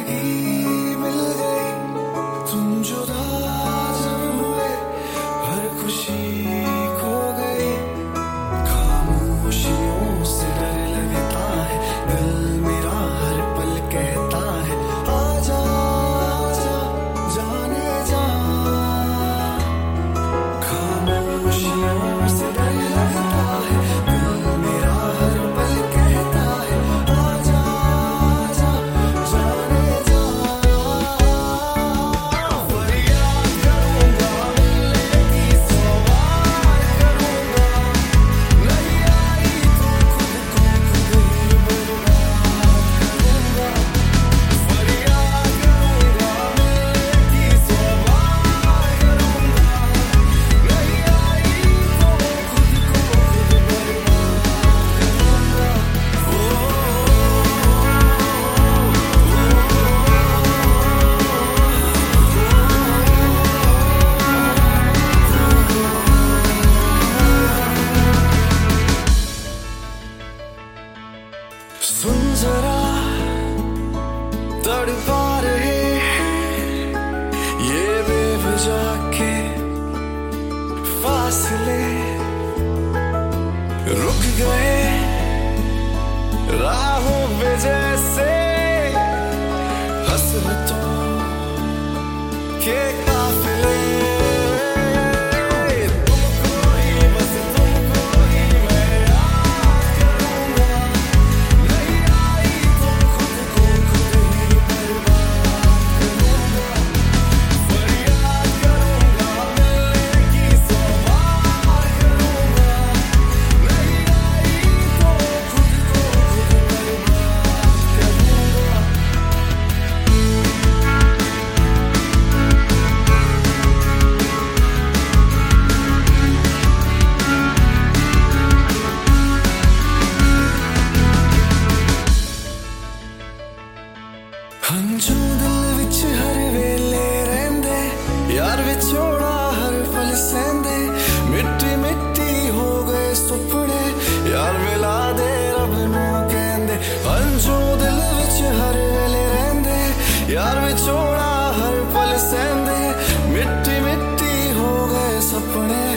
जिंदगी मिल गई, तुम जुदा जब हुए हर खुशी खो गई। खामोशियों से डर लगता है, दिल मेरा हर पल कहता है आजा आजा जाने जा। खामोशियों से डर लगता है, दिल मेरा हर पल कहता है आजा आजा जाने जा। फरियाद करूंगा मिलने की सवाल करूंगा, नहीं आई तो खुद को खुद ही बर्बाद करूंगा। फरियाद करूंगा मिलने की सवाल करूंगा, नहीं आई तो खुद को खुद सुन जरा तड़पा रहे ये बेवजह के फासले, रुक गए राहों पे जैसे हसरतों के काफिले। तुमको ही बस तुमको ही मैं याद करूंगा, नहीं आई तो खुद को खुद ही बर्बाद करूंगा। फरियाद करूंगा मिलने की सवाल करूंगा, नहीं आई तो खुद को खुद बर्बाद करूंगा। हंजू दिल विच हर वेले रहंदे, यार विछोड़ा हर पल सहंदे। मिट्टी मिट्टी हो गए सुपने, यार मिला दे रब नू कहंदे। हंजू दिल विच हर वेले रहंदे, यार विछोड़ा हर पल सहंदे। मिट्टी मिट्टी हो गए सपने,